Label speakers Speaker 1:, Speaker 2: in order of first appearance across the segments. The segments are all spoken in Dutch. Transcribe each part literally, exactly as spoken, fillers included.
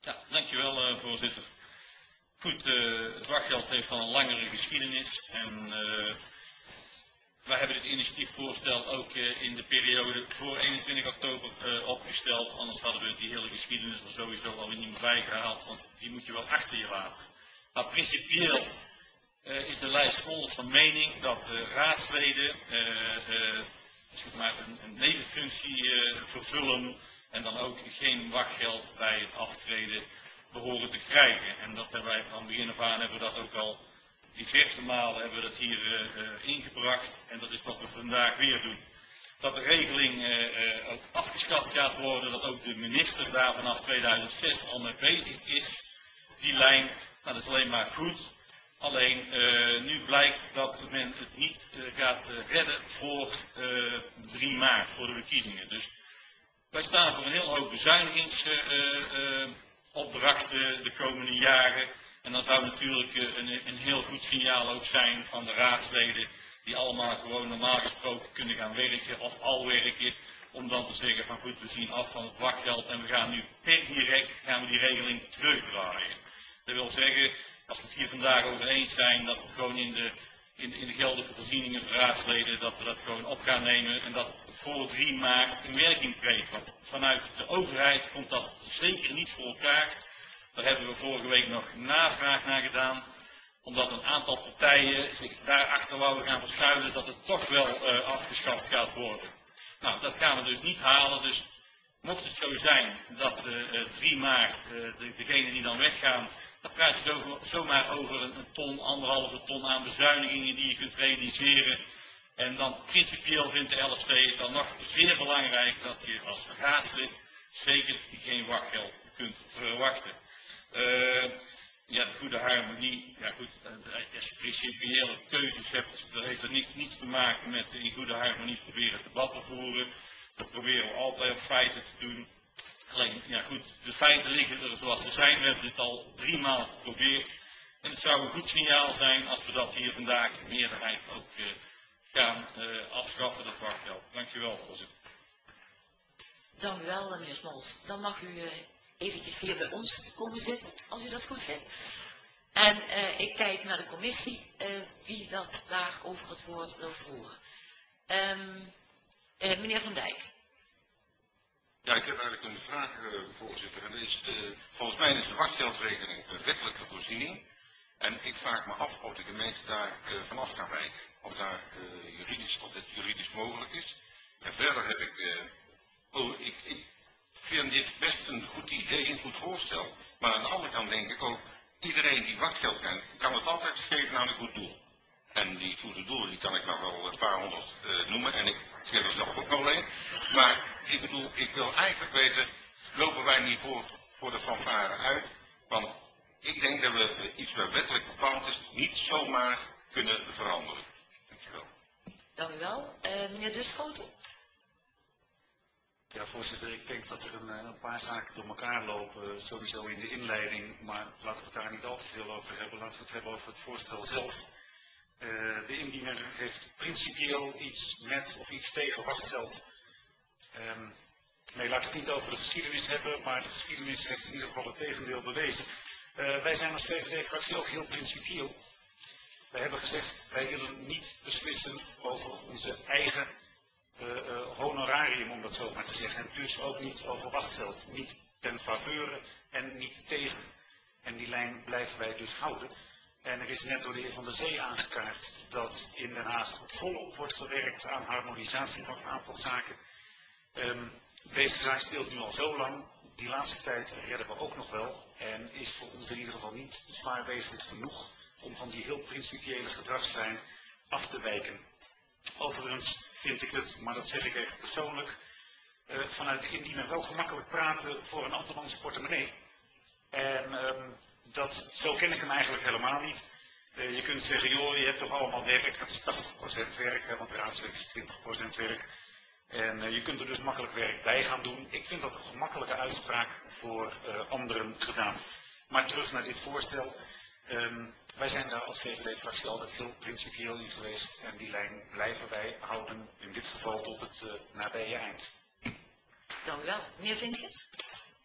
Speaker 1: Ja, dankjewel uh, voorzitter. Goed, uh, het wachtgeld heeft al een langere geschiedenis en uh, wij hebben dit initiatiefvoorstel ook uh, in de periode voor eenentwintig oktober uh, opgesteld, anders hadden we die hele geschiedenis er sowieso al niet meer bijgehaald, want die moet je wel achter je laten. Maar principieel uh, is de lijst Scholz van mening dat uh, raadsleden uh, uh, zeg maar een, een nevenfunctie uh, vervullen en dan ook geen wachtgeld bij het aftreden behoren te krijgen. En dat hebben wij van begin af aan hebben we dat ook al diverse malen hebben we dat hier uh, uh, ingebracht en dat is wat we vandaag weer doen. Dat de regeling uh, uh, ook afgeschaft gaat worden, dat ook de minister daar vanaf tweeduizend zes al mee bezig is, die lijn, nou, dat is alleen maar goed. Alleen uh, nu blijkt dat men het niet uh, gaat uh, redden voor uh, drie maart, voor de verkiezingen. Dus wij staan voor een heel hoop bezuinigingsopdrachten uh, uh, de komende jaren. En dan zou natuurlijk uh, een, een heel goed signaal ook zijn van de raadsleden die allemaal gewoon normaal gesproken kunnen gaan werken of al werken. Om dan te zeggen van goed, we zien af van het wachtgeld en we gaan nu per direct gaan we die regeling terugdraaien. Dat wil zeggen, als we het hier vandaag over eens zijn dat we gewoon in de, in, in de geldelijke voorzieningen van raadsleden, dat we dat gewoon op gaan nemen en dat het voor drie maart in werking treedt. Want vanuit de overheid komt dat zeker niet voor elkaar. Daar hebben we vorige week nog navraag naar gedaan, omdat een aantal partijen zich daarachter wouden gaan verschuilen dat het toch wel uh, afgeschaft gaat worden. Nou, dat gaan we dus niet halen, dus mocht het zo zijn dat uh, drie maart, uh, de, degenen die dan weggaan, dan praat je zo, zomaar over een, een ton, anderhalve ton aan bezuinigingen die je kunt realiseren. En dan principieel vindt de L S V het dan nog zeer belangrijk dat je als raadslid zeker geen wachtgeld kunt verwachten. Uh, ja, de goede harmonie, ja goed, als je principiële keuzes hebt, dan heeft dat niets, niets te maken met in goede harmonie proberen debat te voeren. Dat proberen we altijd op feiten te doen. Alleen, ja goed, de feiten liggen er zoals ze zijn. We hebben dit al drie maal geprobeerd. En het zou een goed signaal zijn als we dat hier vandaag in meerderheid ook uh, gaan uh, afschaffen, dat wachtgeld. Dankjewel, voorzitter.
Speaker 2: Dank u wel, meneer Smolt. Dan mag u uh, eventjes hier bij ons komen zitten, als u dat goed vindt. En uh, ik kijk naar de commissie, uh, wie dat daar over het woord wil voeren. Um, uh, meneer Van Dijk.
Speaker 3: Ja, ik heb eigenlijk een vraag, uh, voorzitter. En is de, volgens mij is de wachtgeldregeling een wettelijke voorziening. En ik vraag me af of de gemeente daar uh, vanaf kan wijken. Of, daar, uh, juridisch, of dit juridisch mogelijk is. En verder heb ik, uh, oh, ik, ik vind dit best een goed idee, een goed voorstel. Maar aan de andere kant denk ik ook, iedereen die wachtgeld kent, kan het altijd geven aan een goed doel. En die goede doelen, die kan ik nog wel een paar honderd uh, noemen. En ik geef er zelf ook wel een. Maar ik bedoel, ik wil eigenlijk weten, lopen wij niet voor, voor de fanfare uit? Want ik denk dat we uh, iets wat wettelijk bepaald is, niet zomaar kunnen veranderen. Dankjewel.
Speaker 2: Dank u wel. Uh, meneer De Schoten.
Speaker 4: Ja, voorzitter, ik denk dat er een, een paar zaken door elkaar lopen, sowieso in de inleiding, maar laten we het daar niet al te veel over hebben. Laten we het hebben over het voorstel zelf. Uh, de indiener heeft principieel iets met of iets tegen wachtgeld. Um, nee, laat ik het niet over de geschiedenis hebben, maar de geschiedenis heeft in ieder geval het tegendeel bewezen. Uh, wij zijn als V V D-fractie ook heel principieel. Wij hebben gezegd, wij willen niet beslissen over onze eigen uh, uh, honorarium, om dat zo maar te zeggen. En dus ook niet over wachtgeld. Niet ten faveur en niet tegen. En die lijn blijven wij dus houden. En er is net door de heer Van der Zee aangekaart dat in Den Haag volop wordt gewerkt aan harmonisatie van een aantal zaken. Um, deze zaak speelt nu al zo lang. Die laatste tijd redden we ook nog wel. En is voor ons in ieder geval niet zwaarwegend genoeg om van die heel principiële gedragslijn af te wijken. Overigens vind ik het, maar dat zeg ik even persoonlijk, uh, vanuit de indiener wel gemakkelijk praten voor een andermans portemonnee. En um, dat, zo ken ik hem eigenlijk helemaal niet. Uh, je kunt zeggen, joh, je hebt toch allemaal werk, dat is tachtig procent werk, hè, want raadslid is twintig procent werk. En uh, je kunt er dus makkelijk werk bij gaan doen. Ik vind dat een gemakkelijke uitspraak voor uh, anderen gedaan. Maar terug naar dit voorstel. Um, wij zijn daar als V V D-fractie altijd heel principieel in geweest. En die lijn blijven wij houden, in dit geval tot het uh, nabije eind.
Speaker 2: Dank u wel. Meneer Vinkjes.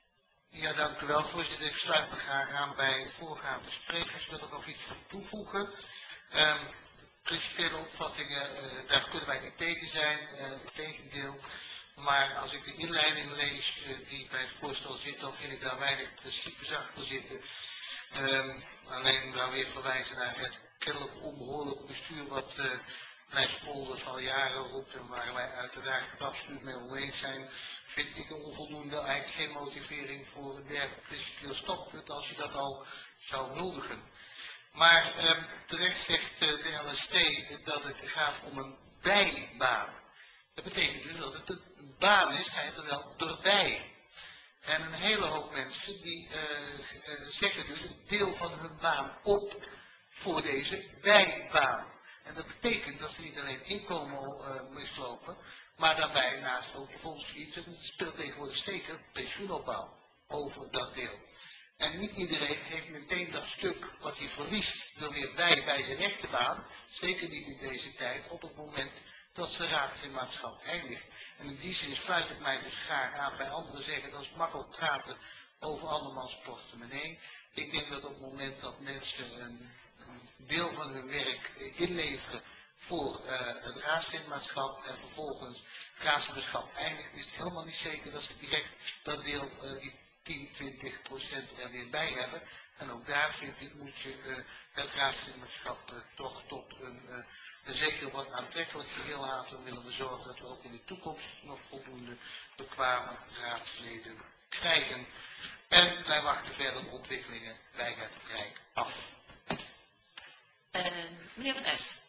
Speaker 5: Ja, dank u wel, voorzitter. Ik sluit me graag aan bij voorgaande sprekers. Ik wil er nog iets aan toevoegen. Um, principiële opvattingen, uh, daar kunnen wij niet tegen zijn, uh, tegendeel. Maar als ik de inleiding lees uh, die bij het voorstel zit, dan vind ik daar weinig principes achter zitten. Um, alleen dan weer verwijzen naar het kennelijk onbehoorlijk bestuur wat uh, Rijkspolders al jaren roept en waar wij uiteraard het absoluut mee oneens zijn, vind ik een onvoldoende, eigenlijk geen motivering voor een dergelijk principieel standpunt als je dat al zou nuldigen. Maar eh, terecht zegt uh, de L S T dat het gaat om een bijbaan. Dat betekent dus dat het een baan is, hij er wel erbij. En een hele hoop mensen die uh, uh, zeggen dus een deel van hun baan op voor deze bijbaan. En dat betekent dat ze niet alleen inkomen uh, mislopen, maar daarbij naast ook bijvoorbeeld iets, en het speelt tegenwoordig zeker, pensioenopbouw over dat deel. En niet iedereen heeft meteen dat stuk wat hij verliest er weer bij bij zijn echte baan, zeker niet in deze tijd, op het moment dat zijn raadslidmaatschap eindigt. En in die zin sluit ik mij dus graag aan bij anderen zeggen, dat is makkelijk praten over andermans portemonnee. Ik denk dat op het moment dat mensen een, een deel van hun werk inleveren voor uh, het raadslidmaatschap en vervolgens het raadslidmaatschap eindigt, is het helemaal niet zeker dat ze direct dat deel, uh, die tien, twintig procent er weer bij hebben. En ook daar vind ik moet je uh, het raadslidmaatschap uh, toch tot een, uh, een zeker wat aantrekkelijk geheel laten, willen we zorgen dat we ook in de toekomst nog voldoende bekwame raadsleden krijgen. En wij wachten verdere ontwikkelingen bij het Rijk af.
Speaker 2: Uh, meneer Van Es.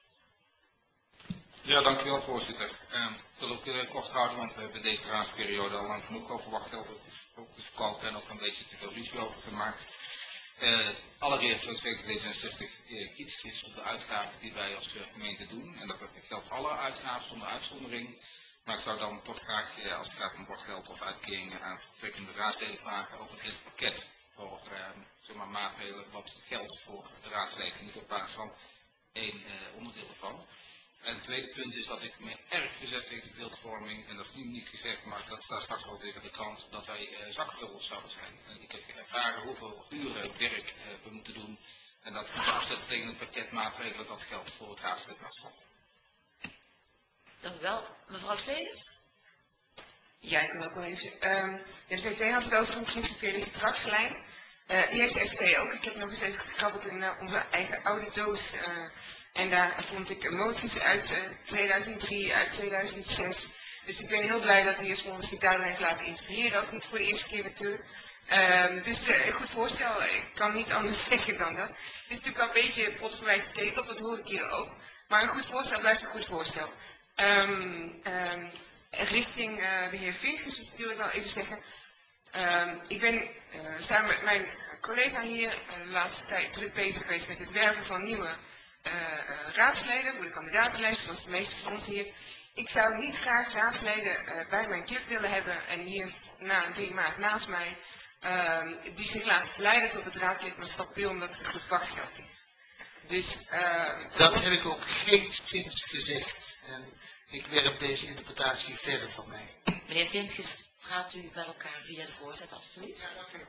Speaker 6: Ja, dank u wel, voorzitter. Uh, ik wil ook uh, kort houden, want we hebben deze raadsperiode al lang genoeg over wachtgeld gesproken en ook een beetje te veel ruzie over gemaakt. Uh, allereerst wil ik zeggen dat D zesenzestig uh, kritisch is op de uitgaven die wij als uh, gemeente doen. En dat geldt alle uitgaven zonder uitzondering. Maar ik zou dan toch graag, uh, als het gaat om wachtgeld of uitkeringen aan vertrekkende raadsleden vragen, ook het hele pakket voor uh, zeg maar, maatregelen wat geldt voor de raadsleden, niet op basis van één uh, onderdeel ervan. En het tweede punt is dat ik me erg verzet tegen de beeldvorming, en dat is nu niet gezegd, maar dat staat straks ook tegen de krant, dat wij uh, zakvullers zouden zijn. En ik heb ervaren hoeveel uren werk uh, we moeten doen, en dat we afzetten tegen het pakket maatregelen dat geldt voor het raadslidmaatschap.
Speaker 2: Dank u wel. Mevrouw Stevens?
Speaker 7: Ja, ik wil ook wel even. Um, de V V had het over een principiële gedragslijn. Uh, die heeft de S P ook. Ik heb nog eens even gekrabbeld in uh, onze eigen oude doos. Uh, en daar vond ik moties uit uh, tweeduizend drie, uit tweeduizend zes. Dus ik ben heel blij dat de heer Smolens zich daardoor heeft laten inspireren. Ook niet voor de eerste keer natuurlijk. Um, dus uh, een goed voorstel. Ik kan niet anders zeggen dan dat. Het is natuurlijk al een beetje potverwijt gekeken, dat hoor ik hier ook. Maar een goed voorstel blijft een goed voorstel. Um, um, richting uh, de heer Vinkers wil ik wel even zeggen. Um, ik ben uh, samen met mijn collega hier uh, de laatste tijd druk bezig geweest met het werven van nieuwe uh, uh, raadsleden voor de kandidatenlijst, zoals de meeste van ons hier. Ik zou niet graag raadsleden uh, bij mijn club willen hebben en hier na drie maart naast mij, uh, die zich laten verleiden tot het raadslidmaatschap puur omdat er goed wachtgeld is. Dus, uh,
Speaker 5: dat heb ik ook geen sinds gezegd. En ik werp deze interpretatie verder van mij.
Speaker 2: Meneer Vinskes, praat u bij elkaar via de voorzet, alstublieft.
Speaker 5: Ja, oké.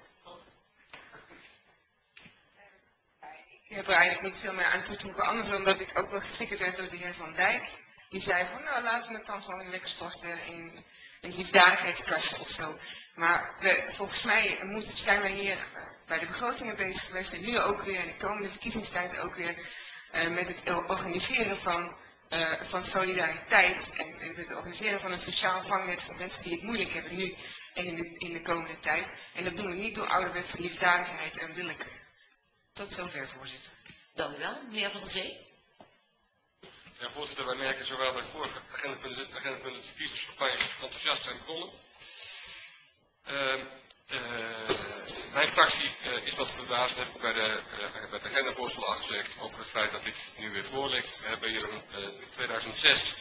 Speaker 7: Ik heb er eigenlijk niet veel meer aan toe te voegen, anders dan dat ik ook wel getriggerd werd door de heer Van Dijk. Die zei van, nou laten we het dan gewoon lekker storten in een liefdadigheidskastje of zo. Maar we, volgens mij moeten, zijn wij hier uh, bij de begrotingen bezig geweest en nu ook weer in de komende verkiezingstijd ook weer uh, met het organiseren van, uh, van solidariteit en met het organiseren van een sociaal vangnet voor mensen die het moeilijk hebben nu en in de, in de komende tijd. En dat doen we niet door ouderwetse liefdadigheid en willekeur. Tot zover, voorzitter.
Speaker 2: Dank u wel. Meneer Van der Zee.
Speaker 8: Ja, voorzitter, wij merken zowel bij vorige agendapunten, agendapunten dat de verkiezingscampagne enthousiast zijn begonnen. Uh, uh, mijn fractie uh, is wat verbaasd, heb ik bij de, uh, bij de agendavoorstel al gezegd, over het feit dat dit nu weer voor ligt. We hebben hier een uh, tweeduizend zes.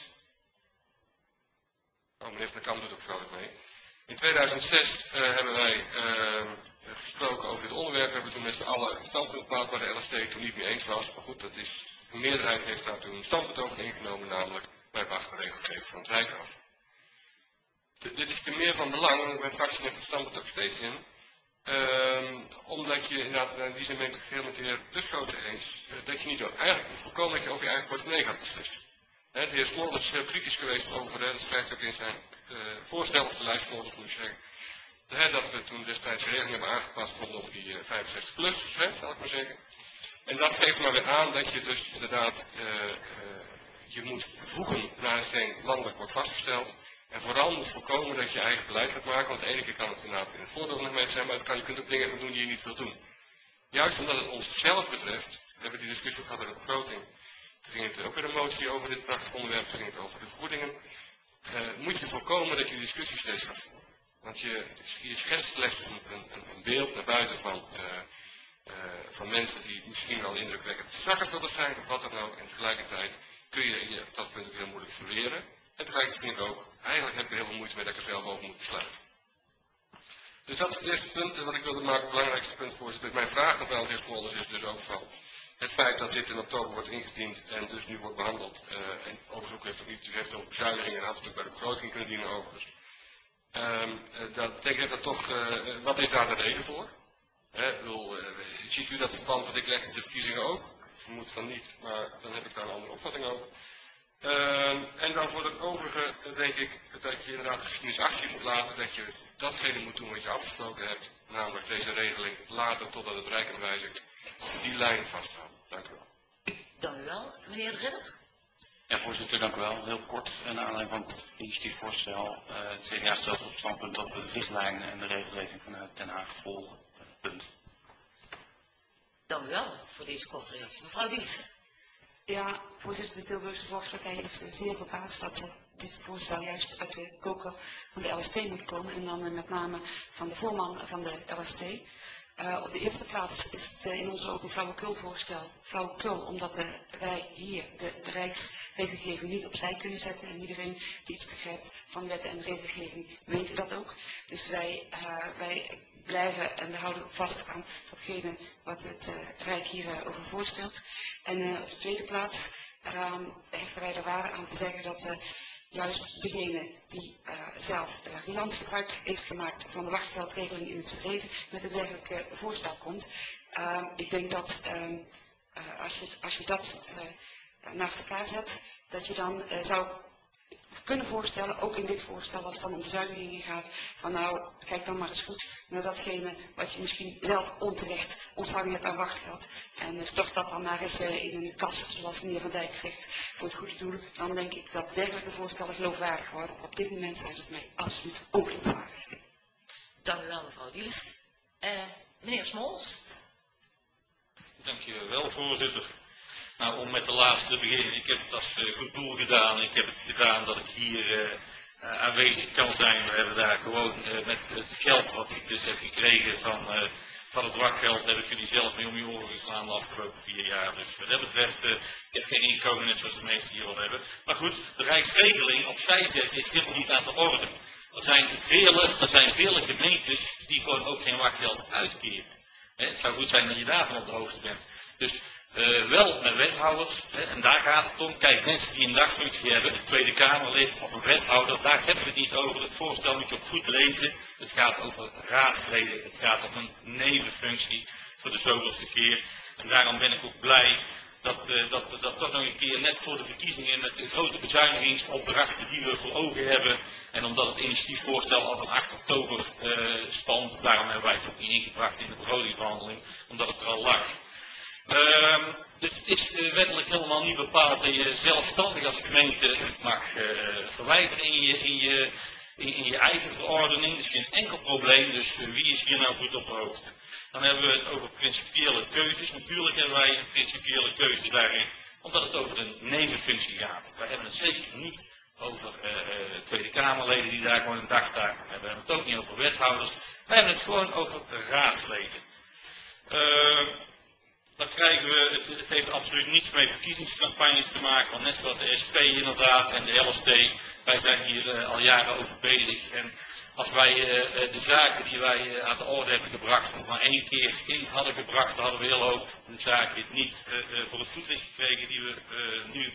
Speaker 8: Oh, meneer Van der Kamp doet ook vrolijk mee. In tweeduizend zes uh, hebben wij uh, gesproken over dit onderwerp. We hebben toen met z'n allen een standpunt bepaald waar de L S T toen niet mee eens was. Maar goed, dat is, de meerderheid heeft daar toen een standpunt over ingenomen, namelijk wij wachten regelgeving van het Rijk af. D dit is te meer van belang, want mijn fractie neemt het standpunt ook steeds in. Um, omdat je inderdaad in die zin ben ik het geheel met de heer Busschoten eens, uh, dat je niet door, eigenlijk moet voorkomen dat je over je eigen portemonnee gaat beslissen. He, de heer Smolders is heel kritisch geweest over, he, dat schrijft ook in zijn uh, voorstel, of de lijst Smolders moet ik zeggen, he, dat we toen destijds de regeling hebben aangepast rondom die uh, vijfenzestig plus, he, zal ik maar zeggen. En dat geeft maar weer aan dat je dus inderdaad, uh, uh, je moet voegen naar hetgeen landelijk wordt vastgesteld. En vooral moet voorkomen dat je eigen beleid gaat maken, want de ene keer kan het inderdaad in het voordeel nog mee zijn, maar het kan, je kunt ook dingen gaan doen die je niet wilt doen. Juist omdat het onszelf betreft, we hebben die discussie gehad bij de begroting, toen ging het ook weer een motie over dit prachtige onderwerp, toen ging het over de vergoedingen, uh, moet je voorkomen dat je die discussie steeds gaat voeren. Want je, je schetst slechts een, een, een beeld naar buiten van, uh, uh, van mensen die misschien wel indrukwekkend zakkenvullers zijn of wat dan ook, en tegelijkertijd kun je je op dat punt ook heel moeilijk verleren. En tegelijkertijd vind ik ook, eigenlijk heb ik er heel veel moeite mee dat ik er zelf over moet besluiten. Dus dat is het eerste punt wat ik wilde maken, het belangrijkste punt, voorzitter. Mijn vraag nog wel, de heer Smolders, is dus ook van het feit dat dit in oktober wordt ingediend en dus nu wordt behandeld. Uh, en overigens heeft ook niet, u heeft ook bezuinigingen en had het ook bij de begroting kunnen dienen overigens. Um, uh, dat betekent dat toch, uh, wat is daar de reden voor? He, bedoel, uh, ziet u dat verband wat ik leg met de verkiezingen ook? Ik vermoed van niet, maar dan heb ik daar een andere opvatting over. Uh, en dan voor het overige uh, denk ik dat je inderdaad geschiedenis achter je moet laten, dat je datgene moet doen wat je afgesproken hebt, namelijk deze regeling later totdat het Rijk hem wijzigt, die lijn vasthouden. Dank u wel.
Speaker 2: Dank u wel. Meneer de Ridder?
Speaker 9: Ja, voorzitter, dank u wel. Heel kort, naar aanleiding van het initiatiefvoorstel. Uh, het C D A stelt op het standpunt dat we de richtlijnen en de regelgeving vanuit Den Haag volgen. Punt.
Speaker 2: Dank u wel voor deze korte reactie. Mevrouw Dies.
Speaker 7: Ja, voorzitter, de Tilburgse Volkspartij is zeer verbaasd dat uh, dit voorstel juist uit de koker van de L S T moet komen en dan uh, met name van de voorman van de L S T. Uh, op de eerste plaats is het uh, in onze ogen een flauwekul voorstel. Flauwekul omdat uh, wij hier de Rijksregelgeving niet opzij kunnen zetten en iedereen die iets begrijpt van wetten en regelgeving weet dat ook. Dus wij, uh, wij blijven en we houden vast aan datgene wat het uh, Rijk hierover uh, voorstelt. En uh, op de tweede plaats um, hechten wij er waarde aan te zeggen dat uh, juist degene die uh, zelf uh, riant gebruik heeft gemaakt van de wachtgeldregeling in het verleden met een dergelijk uh, voorstel komt. Uh, ik denk dat um, uh, als, je, als je dat uh, naast elkaar zet, dat je dan uh, zou kunnen voorstellen, ook in dit voorstel wat van om bezuinigingen gaat, van nou, kijk dan maar eens goed naar datgene wat je misschien zelf onterecht ontvangen hebt aan wachtgeld. En uh, stort dat dan maar eens uh, in een kast, zoals meneer Van Dijk zegt, voor het goede doel. Dan denk ik dat dergelijke voorstellen geloofwaardig worden. Op dit moment zijn ze het mij absoluut ongeloofwaardig.
Speaker 2: Dank u wel, mevrouw Diels. Uh, meneer Smols.
Speaker 1: Dank je wel, voorzitter. Nou, om met de laatste te beginnen, ik heb het als uh, goed doel gedaan. Ik heb het gedaan dat ik hier uh, uh, aanwezig kan zijn. We hebben daar gewoon uh, met het geld wat ik dus heb gekregen van, uh, van het wachtgeld, heb ik jullie zelf mee om je oren geslaan de afgelopen vier jaar. Dus wat dat betreft, uh, ik heb geen inkomen net zoals de meesten hier al hebben. Maar goed, de Rijksregeling opzij zetten is helemaal niet aan de orde. Er zijn vele, er zijn vele gemeentes die gewoon ook geen wachtgeld uitkeren. He, het zou goed zijn dat je daarvan op de hoogte bent. Dus Uh, wel met wethouders, hè, en daar gaat het om. Kijk, mensen die een dagfunctie hebben, een Tweede Kamerlid of een wethouder, daar hebben we het niet over. Het voorstel moet je ook goed lezen. Het gaat over raadsleden, het gaat om een nevenfunctie voor de zoveelste keer. En daarom ben ik ook blij dat, uh, dat we dat toch nog een keer net voor de verkiezingen met de grote bezuinigingsopdrachten die we voor ogen hebben. En omdat het initiatiefvoorstel al van acht oktober uh, stond, daarom hebben wij het ook niet ingebracht in de begrotingsbehandeling, omdat het er al lag. Uh, dus het is uh, wettelijk helemaal niet bepaald dat je zelfstandig als gemeente het mag uh, verwijderen in je, in, je, in, in je eigen verordening. Dus geen enkel probleem, dus uh, wie is hier nou goed op de hoogte? Dan hebben we het over principiële keuzes. Natuurlijk hebben wij een principiële keuze daarin, omdat het over een nevenfunctie gaat. Wij hebben het zeker niet over uh, uh, Tweede Kamerleden die daar gewoon een dagtaak hebben. We hebben het ook niet over wethouders. Wij hebben het gewoon over raadsleden. Uh, Dan krijgen we, het, het heeft absoluut niets met verkiezingscampagnes te maken, want net zoals de S P inderdaad en de L S T, wij zijn hier uh, al jaren over bezig. En als wij uh, de zaken die wij uh, aan de orde hebben gebracht, nog maar één keer in hadden gebracht, dan hadden we heel hoop de zaken niet uh, uh, voor het voetlicht gekregen die we uh, nu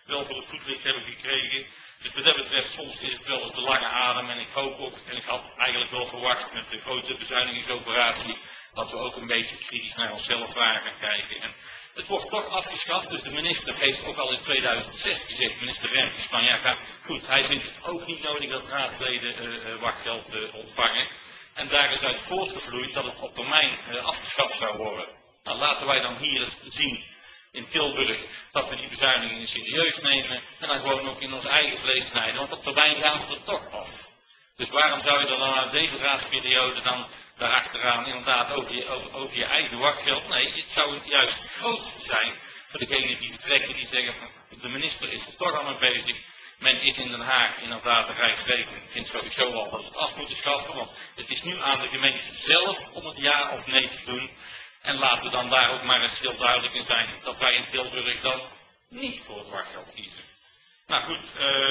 Speaker 1: wel voor het voetlicht hebben gekregen. Dus wat dat betreft, soms is het wel eens de lange adem en ik hoop ook, en ik had eigenlijk wel verwacht met de grote bezuinigingsoperatie, dat we ook een beetje kritisch naar onszelf waren gaan kijken. En het wordt toch afgeschaft, dus de minister heeft ook al in tweeduizend zes gezegd, minister Remkes, van ja, ga, goed, hij vindt het ook niet nodig dat raadsleden uh, uh, wachtgeld uh, ontvangen. En daar is uit voortgevloeid dat het op termijn uh, afgeschaft zou worden. Nou, laten wij dan hier eens zien in Tilburg dat we die bezuinigingen serieus nemen en dan gewoon ook in ons eigen vlees snijden, want op termijn gaan ze er toch af. Dus waarom zou je er dan aan deze raadsperiode dan daarachteraan inderdaad over je, over, over je eigen wachtgeld? Nee, het zou juist het grootste zijn voor degenen die vertrekken, die zeggen van de minister is er toch al mee bezig. Men is in Den Haag inderdaad de Rijksrekening. Ik vind sowieso al dat we het af moeten schaffen, want het is nu aan de gemeente zelf om het ja of nee te doen. En laten we dan daar ook maar eens heel duidelijk in zijn dat wij in Tilburg dan niet voor het wachtgeld kiezen. Nou goed,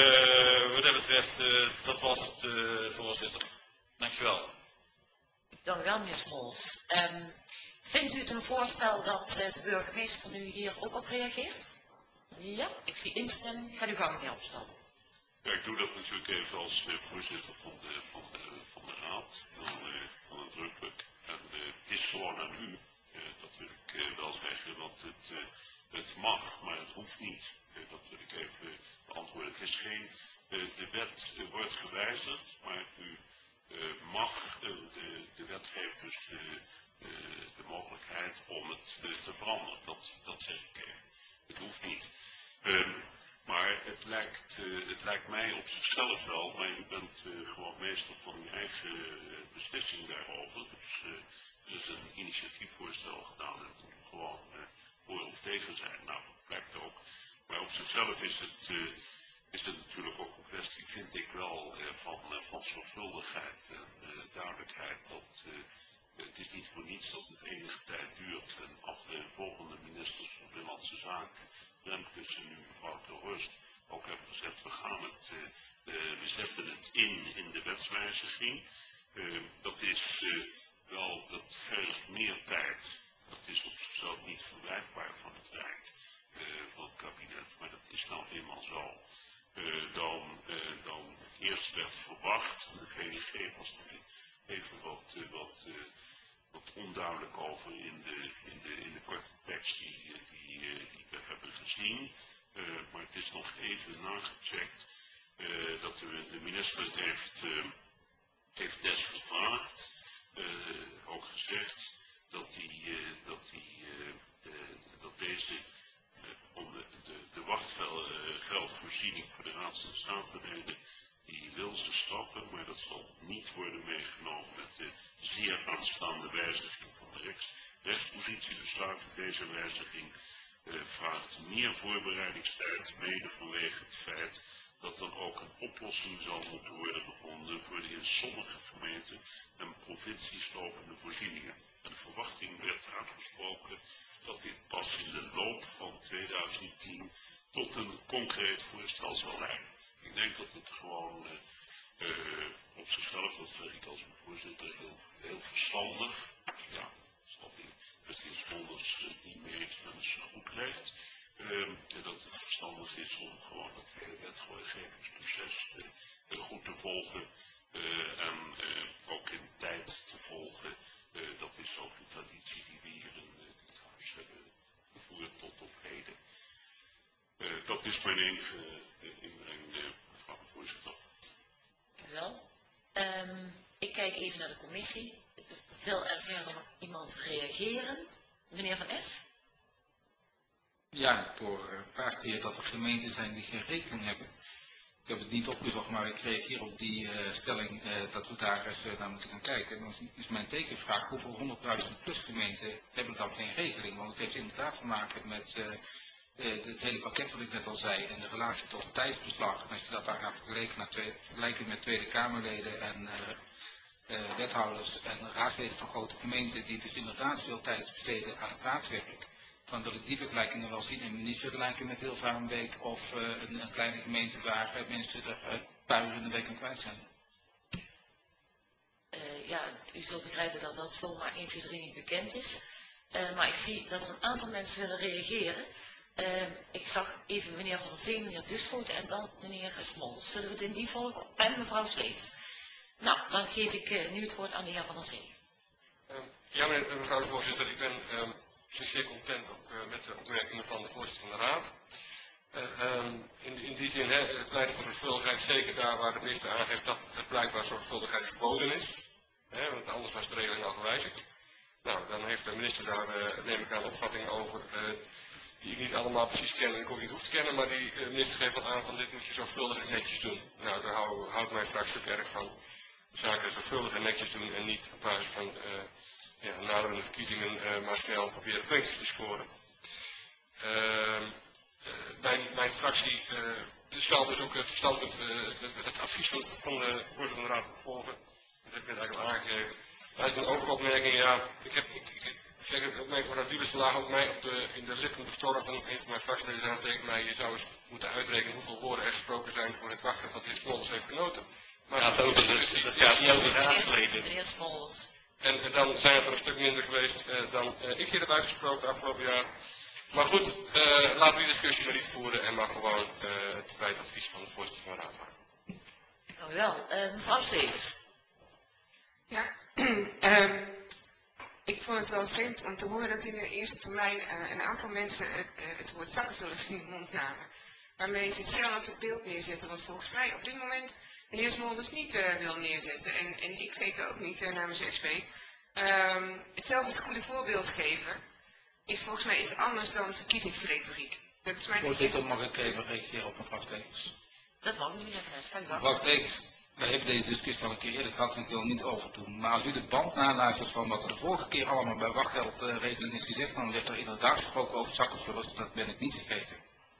Speaker 1: uh, wat dat betreft, uh, dat was het, uh, voorzitter. Dankjewel.
Speaker 2: Dank u wel, meneer Smols. Um, vindt u het een voorstel dat uh, de burgemeester nu hier ook op reageert? Ja, ik zie instemming. Ga uw gang, meneer Opstal.
Speaker 10: Ja, ik doe dat natuurlijk even als uh, voorzitter van de, van de, van de raad, heel, uh, heel nadrukkelijk. En uh, het is gewoon aan u, uh, dat wil ik uh, wel zeggen, want het, uh, het mag, maar het hoeft niet. Uh, dat wil ik even beantwoorden. Het is geen, uh, de wet uh, wordt gewijzigd, maar u uh, mag, uh, de, de wet geeft dus de, uh, de mogelijkheid om het uh, te veranderen. Dat, dat zeg ik even. Het hoeft niet. Uh, Maar het lijkt, uh, het lijkt mij op zichzelf wel, maar u bent uh, gewoon meester van uw eigen uh, beslissing daarover. Dus uh, er is een initiatiefvoorstel gedaan en het moet gewoon uh, voor of tegen zijn. Nou, dat blijkt ook. Maar op zichzelf is het, uh, is het natuurlijk ook een kwestie, vind ik wel, uh, van, uh, van zorgvuldigheid en uh, duidelijkheid. Dat, uh, het is niet voor niets dat het enige tijd duurt en af de volgende ministers van Binnenlandse Zaken, Remkes en nu mevrouw de Horst, ook hebben gezegd, we gaan het, uh, uh, we zetten het in in de wetswijziging. Uh, dat is uh, wel, dat vergt meer tijd. Dat is op zichzelf niet verwijtbaar van het Rijk, uh, van het kabinet, maar dat is nou eenmaal zo. Uh, dan, uh, dan eerst werd verwacht, de G D G was er even wat, uh, wat, uh, wat onduidelijk over in de, in de, in de korte tekst die, die, die we hebben gezien. Uh, maar het is nog even nagecheckt uh, dat de, de minister heeft, uh, heeft desgevraagd, uh, ook gezegd dat, die, uh, dat, die, uh, uh, dat deze uh, om de, de, de wachtgeldvoorziening voor de raads- en statenleden, die wil ze stappen, maar dat zal niet worden meegenomen met de zeer aanstaande wijziging van de rechts, rechtspositiebesluit. Deze wijziging uh, vraagt meer voorbereidingstijd, mede vanwege het feit dat dan ook een oplossing zal moeten worden gevonden voor de in sommige gemeenten en provincies lopende voorzieningen. En de verwachting werd uitgesproken dat dit pas in de loop van tweeduizend tien tot een concreet voorstel zal leiden. Ik denk dat het gewoon uh, uh, op zichzelf, dat zeg ik als uw voorzitter, heel, heel verstandig, ja, zal die met de heer Smolders uh, niet mee eens met zijn goed legt, uh, en dat het verstandig is om gewoon dat hele wetgevingsproces uh, uh, goed te volgen uh, en uh, ook in tijd te volgen. Uh, dat is ook een traditie die we hier in uh, dit huis hebben gevoerd tot op heden. Uh, dat is mijn enige uh, inbreng, uh, mevrouw de voorzitter.
Speaker 2: Dankjewel. Um, ik kijk even naar de commissie. Wil er verder nog iemand reageren? Meneer Van S?
Speaker 6: Ja, ik hoor een paar keer dat er gemeenten zijn die geen rekening hebben. Ik heb het niet opgezocht, maar ik reageer op die uh, stelling uh, dat we daar eens uh, naar moeten gaan kijken. En dan is mijn tekenvraag, hoeveel honderdduizend plus gemeenten hebben dan geen regeling? Want het heeft inderdaad te maken met uh, uh, het hele pakket wat ik net al zei en de relatie tot het tijdsbeslag. En als je dat daar gaat vergelijken, naar twee, vergelijken met Tweede Kamerleden en uh, uh, wethouders en raadsleden van grote gemeenten die dus inderdaad veel tijd besteden aan het raadswerk. Dan wil ik die vergelijkingen wel zien en me niet vergelijken met heel Varenbeek of uh, een, een kleine gemeente waar uh, mensen er uh, een paar uur in de week aan kwijt zijn.
Speaker 2: Uh, ja, u zult begrijpen dat dat zomaar één, twee, drie niet bekend is. Uh, maar ik zie dat er een aantal mensen willen reageren. Uh, ik zag even meneer Van der Zee, meneer Buschoten en dan meneer Smolders. Zullen we het in die volgorde? En mevrouw Sleeters. Nou, dan geef ik uh, nu het woord aan de heer Van der Zee.
Speaker 8: Uh, ja, meneer, mevrouw de voorzitter, ik ben uh, zeer content ook, uh, met de opmerkingen van de voorzitter van de raad. Uh, um, in, in die zin, hè, het pleit voor zorgvuldigheid, zeker daar waar de minister aangeeft dat het blijkbaar zorgvuldigheid verboden is. Hè, want anders was de regeling al gewijzigd. Nou, dan heeft de minister daar, uh, neem ik aan, opvatting over, uh, die ik niet allemaal precies ken en ik ook niet hoef te kennen, maar die uh, minister geeft wel aan van dit moet je zorgvuldig en netjes doen. Nou, daar hou, houdt mij straks ook erg van. Zaken zorgvuldig en netjes doen en niet op basis van uh, ja, naderende verkiezingen uh, maar snel proberen puntjes te scoren. Uh, uh, mijn, mijn fractie uh, zal dus ook het, standpunt, uh, het, het advies van, van de voorzitter van de raad volgen. Dat heb ik net eigenlijk al aangegeven. Uit een overige opmerking, ja, ik heb, ik, ik, ik zeg het opmerking van Dulis laag ook mij op de, in de lippen bestorven. Een van mijn fractieleden zei tegen mij, je zou eens moeten uitrekenen hoeveel woorden er gesproken zijn voor het wachten dat de heer Smolders heeft genoten. Maar ja, dat, is, dat gaat niet over raadsleden. En, en dan zijn het er een stuk minder geweest uh, dan uh, ik hier heb uitgesproken afgelopen jaar. Maar goed, uh, laten we die discussie maar niet voeren en maar gewoon uh, het bij het advies van de voorzitter van de raad houden.
Speaker 2: Dank u wel. Uh, mevrouw Stevens.
Speaker 7: Ja, um, ik vond het wel vreemd om te horen dat in de eerste termijn uh, een aantal mensen het, uh, het woord zakkenvullers in de mond namen. Waarmee ze zelf het beeld neerzetten, wat volgens mij op dit moment de heer Smolders niet uh, wil neerzetten. En, en ik zeker ook niet uh, namens S P. Um, zelf het goede voorbeeld geven is volgens mij iets anders dan verkiezingsretoriek. Dat is mijn
Speaker 6: Voorzitter, mag ik even reageren op mevrouw Stekens?
Speaker 2: Dat mag u, meneer Fres.
Speaker 6: Mevrouw Stekens, wij hebben deze discussie al een keer eerder gehad en ik wil er niet over doen. Maar als u de band naluistert van wat er de vorige keer allemaal bij wachtgeldregeling is gezegd, dan werd er inderdaad gesproken over zakkenvullers. Dat ben ik niet vergeten.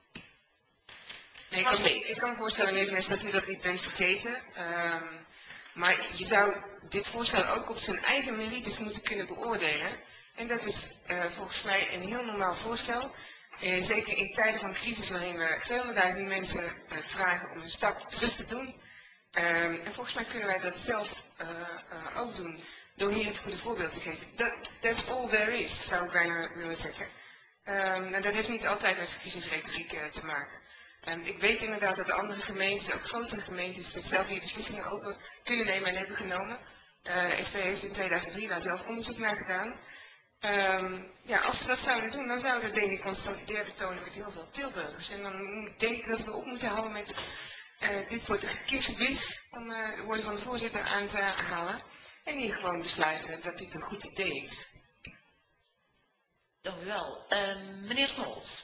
Speaker 7: Nee, ik, kan, ik kan me voorstellen, meneer Fres, dat u dat niet bent vergeten. Um, maar je zou dit voorstel ook op zijn eigen merites moeten kunnen beoordelen. En dat is uh, volgens mij een heel normaal voorstel. Uh, zeker in tijden van crisis waarin we tweehonderdduizend mensen uh, vragen om een stap terug te doen. Um, en volgens mij kunnen wij dat zelf uh, uh, ook doen door hier het goede voorbeeld te geven. That, that's all there is, zou ik bijna willen zeggen. Um, en dat heeft niet altijd met verkiezingsretoriek uh, te maken. Um, ik weet inderdaad dat de andere gemeentes, ook grotere gemeentes, zelf hier beslissingen over kunnen nemen en hebben genomen. Uh, S P heeft in tweeduizend drie daar zelf onderzoek naar gedaan. Um, ja, als we dat zouden doen, dan zouden we denk ik ons solidair betonen met heel veel Tilburgers. En dan denk ik dat we op moeten houden met uh, dit soort gekissenbis, om uh, de woorden van de voorzitter aan te halen. En hier gewoon besluiten dat dit een goed idee is.
Speaker 2: Dank u wel. Uh, meneer Smolders.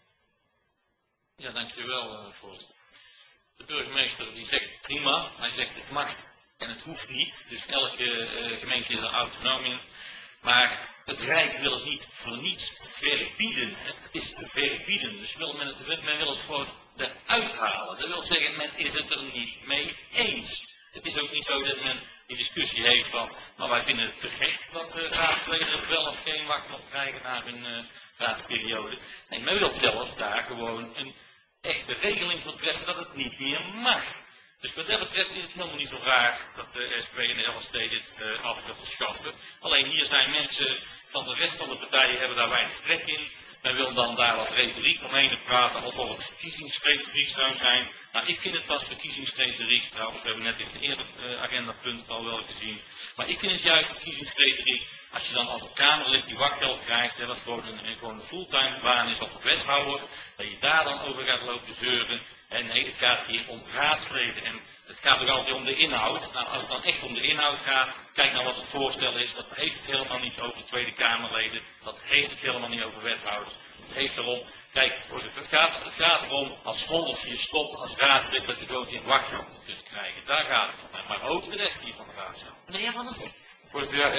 Speaker 1: Ja, dank u wel, uh, voorzitter. De burgemeester die zegt prima, hij zegt het mag en het hoeft niet. Dus elke uh, gemeente is er autonoom in. Maar het Rijk wil het niet voor niets verbieden. Het is verbieden. Dus wil men, het, men wil het gewoon eruit halen. Dat wil zeggen, men is het er niet mee eens. Het is ook niet zo dat men die discussie heeft van, maar wij vinden het te gek dat de raadsleden wel of geen wachtgeld krijgen na hun uh, raadsperiode. Nee, men wil zelfs daar gewoon een echte regeling voor treffen dat het niet meer mag. Dus wat dat betreft is het helemaal niet zo raar dat de S P en de L S T dit uh, af wil schaffen. Alleen hier zijn mensen van de rest van de partijen hebben daar weinig trek in. Men wil dan daar wat retoriek omheen praten alsof het verkiezingsretoriek zou zijn. Nou, ik vind het pas verkiezingsretoriek. Trouwens, we hebben net in het eerder uh, agendapunt het al wel gezien. Maar ik vind het juist verkiezingsretoriek als je dan als Kamerlid die wachtgeld krijgt, hè, wat gewoon een, gewoon een fulltime baan is op de wethouder, dat je daar dan over gaat lopen zeuren. En nee, het gaat hier om raadsleden en het gaat ook altijd om de inhoud. Nou, als het dan echt om de inhoud gaat, kijk nou wat het voorstel is. Dat heeft het helemaal niet over Tweede Kamerleden. Dat heeft het helemaal niet over wethouders. Het heeft erom, kijk, het gaat, het gaat erom als Smolders hier stopt als raadslid dat je gewoon geen wachtgeld moet kunnen krijgen. Daar gaat het om. Maar ook de rest hier van de raadzaal.
Speaker 2: Meneer Van der Zee.
Speaker 8: Voorzitter, ja,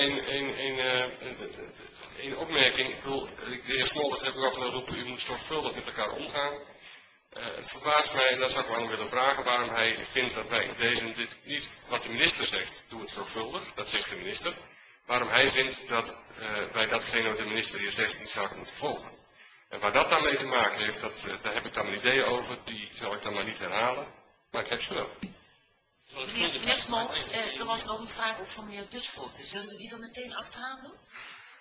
Speaker 8: één opmerking. Ik bedoel, de heer Smolders heb ik ook wel roepen, u moet zorgvuldig met elkaar omgaan. Uh, het verbaast mij, en dat zou ik wel aan willen vragen, waarom hij vindt dat wij in deze dit niet, wat de minister zegt, doe het zorgvuldig, dat zegt de minister. Waarom hij vindt dat uh, wij datgene wat de minister hier zegt niet zouden moeten volgen. En waar dat dan mee te maken heeft, dat, uh, daar heb ik dan mijn ideeën over, die zal ik dan maar niet herhalen, maar ik heb ze wel.
Speaker 2: Meneer, meneer Smolders, uh, er was nog een vraag ook van meneer Buschoten. Zullen we die er meteen achteraan doen?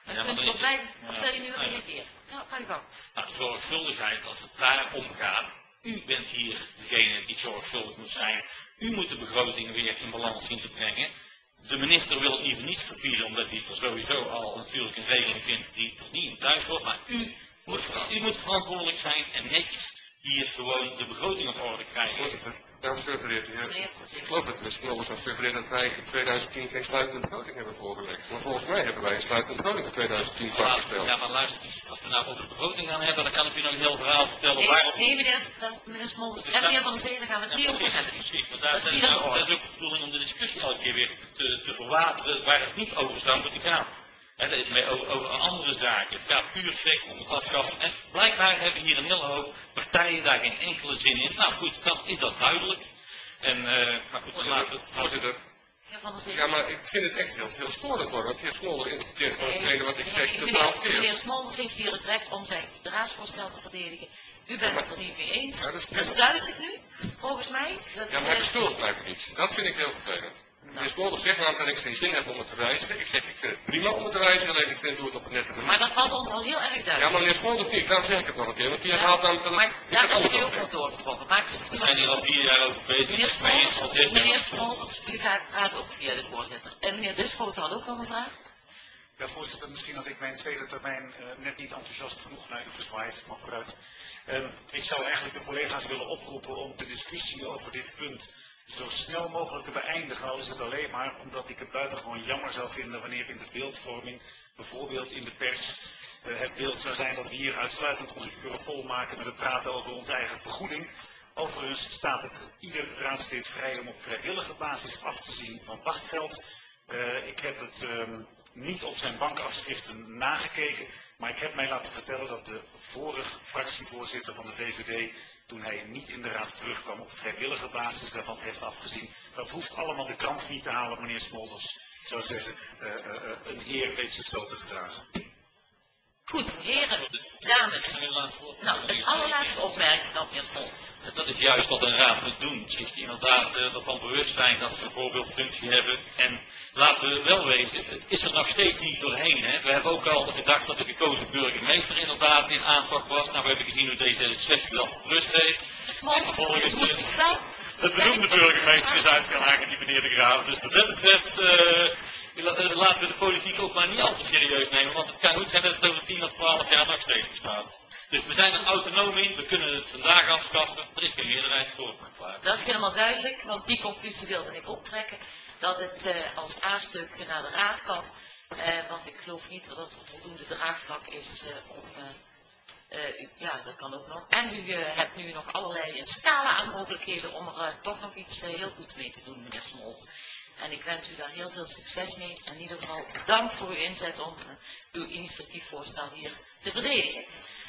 Speaker 2: Dan
Speaker 1: Ja,
Speaker 2: kunt
Speaker 1: maar
Speaker 2: u
Speaker 1: dan
Speaker 2: op
Speaker 1: is
Speaker 2: mij,
Speaker 1: het-
Speaker 2: of
Speaker 1: ja,
Speaker 2: stel je nu
Speaker 1: ja, ja.
Speaker 2: reageren. Ja, ga je gang.
Speaker 1: Nou, zorgvuldigheid, als het daar om gaat, u bent hier degene die zorgvuldig moet zijn. U moet de begrotingen weer in balans zien te brengen. De minister wil het niet voor niets verbieden, omdat hij er sowieso al natuurlijk een regeling vindt die er niet in thuis hoort. Maar u moet, u moet verantwoordelijk zijn en netjes hier gewoon de begroting op orde krijgen.
Speaker 8: Voorzitter, daarom suggereert u,
Speaker 2: Meneer
Speaker 8: ik
Speaker 2: Voorzitter.
Speaker 8: geloof het, dus Knolles aan suggereert dat wij in tweeduizend tien geen sluitende begroting hebben voorgelegd. Maar volgens mij hebben wij een sluitende begroting in tweeduizend tien vastgesteld.
Speaker 1: Ja, maar luister eens, als we nou over de begroting gaan hebben, dan kan ik u nog een heel verhaal vertellen
Speaker 2: Nee,
Speaker 1: waarom.
Speaker 2: nee meneer, dat, meneer Smolders
Speaker 1: Dus
Speaker 2: en
Speaker 1: daar-
Speaker 2: meneer Van der Zee, daar gaan we het
Speaker 1: Ja,
Speaker 2: niet over
Speaker 1: precies,
Speaker 2: hebben.
Speaker 1: precies. Maar daar
Speaker 2: Dat is
Speaker 1: zijn
Speaker 2: niet aan de
Speaker 1: nou-
Speaker 2: orde.
Speaker 1: dat is ook de bedoeling om de discussie elke keer weer te, te verwateren waar het niet over zou moeten gaan. Hè, dat is meer over, over andere zaken. Het gaat puur zeg om het afschaffen. En blijkbaar hebben hier een hele hoop partijen daar geen enkele zin in. Nou goed, dan is dat duidelijk. En, uh, maar goed, dan laten we het.
Speaker 8: Voorzitter,
Speaker 2: Meneer Van der Zee.
Speaker 8: ja, maar ik vind het echt heel, heel storend worden, want heer Smolder interpreteert gewoon hetgene wat ik zeg totaal
Speaker 2: Meneer,
Speaker 8: verkeerd.
Speaker 2: meneer Smolders heeft hier het recht om zijn raadsvoorstel te verdedigen. U bent het er niet mee eens.
Speaker 8: Ja, dat is
Speaker 2: Dat is
Speaker 8: prima.
Speaker 2: duidelijk nu, volgens mij. Dat,
Speaker 8: Ja, maar hij
Speaker 2: eh,
Speaker 8: beschuldigt mij voor iets. Dat vind ik heel vervelend. Meneer Smolder zegt namelijk dat ik geen zin heb om het te wijzigen. Ik zeg, ik vind het prima om het te wijzigen, alleen ik vind doe het op een nette manier.
Speaker 2: Maar dat was ons al heel erg
Speaker 8: Ja,
Speaker 2: duidelijk.
Speaker 8: maar meneer Smolders niet, daarom zeg ik het nog een keer, want die herhaalt namelijk dat
Speaker 2: Maar
Speaker 8: ik
Speaker 2: daar
Speaker 8: het
Speaker 2: is
Speaker 8: anders
Speaker 2: u ook
Speaker 8: over
Speaker 2: nog
Speaker 8: denk.
Speaker 2: doorgetrokken. Maar
Speaker 1: We zijn hier al vier jaar over bezig.
Speaker 2: meneer
Speaker 1: Het is mij eens al
Speaker 2: Smolders,
Speaker 1: zes
Speaker 2: meneer
Speaker 1: jaar.
Speaker 2: Smolders, u gaat praten ook via de voorzitter. En meneer Duschoten had ook nog een vraag.
Speaker 4: Ja, voorzitter, misschien had ik mijn tweede termijn uh, net niet enthousiast genoeg naar u gezwaaid, maar vooruit. Um, ik zou eigenlijk de collega's willen oproepen om de discussie over dit punt zo snel mogelijk te beëindigen. Al is het alleen maar omdat ik het buitengewoon jammer zou vinden wanneer in de beeldvorming, bijvoorbeeld in de pers, uh, het beeld zou zijn dat we hier uitsluitend onze uren volmaken met het praten over onze eigen vergoeding. Overigens staat het ieder raadslid vrij om op vrijwillige basis af te zien van wachtgeld. Uh, ik heb het um, niet op zijn bankafschriften nagekeken, maar ik heb mij laten vertellen dat de vorige fractievoorzitter van de V V D, toen hij niet in de raad terugkwam, op vrijwillige basis daarvan heeft afgezien. Dat hoeft allemaal de krant niet te halen, meneer Smolders. Ik zou zeggen, uh, uh, uh, een heer weet zich zo te gedragen.
Speaker 2: Goed, heren, dames. Nou, het allerlaatste opmerking dan, meneer Smolders.
Speaker 1: Dat is juist wat een raad moet doen. Zich inderdaad uh, ervan bewust zijn dat ze een voorbeeldfunctie hebben. En laten we wel wezen, het is er nog steeds niet doorheen. Hè? We hebben ook al gedacht dat de gekozen burgemeester inderdaad in aantocht was. Nou, we hebben gezien hoe D zesenzestig dat verplust heeft. En vervolgens uh, de benoemde burgemeester is uitgehaken, die meneer De Graaf. Dus wat dat betreft uh, laten we de politiek ook maar niet al te serieus nemen. Want het kan goed zijn dat het over tien of twaalf jaar nog steeds bestaat. Dus we zijn er autonoom in, we kunnen het vandaag afschaffen, er is geen meerderheid voor.
Speaker 2: Dat is helemaal duidelijk, want die conclusie wilde ik optrekken. Dat het uh, als A-stuk naar de raad kan. Uh, want ik geloof niet dat het voldoende draagvlak is uh, om... Uh, uh, ja, dat kan ook nog. En u uh, hebt nu nog allerlei een scala aan mogelijkheden om er uh, toch nog iets uh, heel goeds mee te doen, meneer Smolt. En ik wens u daar heel veel succes mee. En in ieder geval dank voor uw inzet om uh, uw initiatiefvoorstel hier te verdedigen.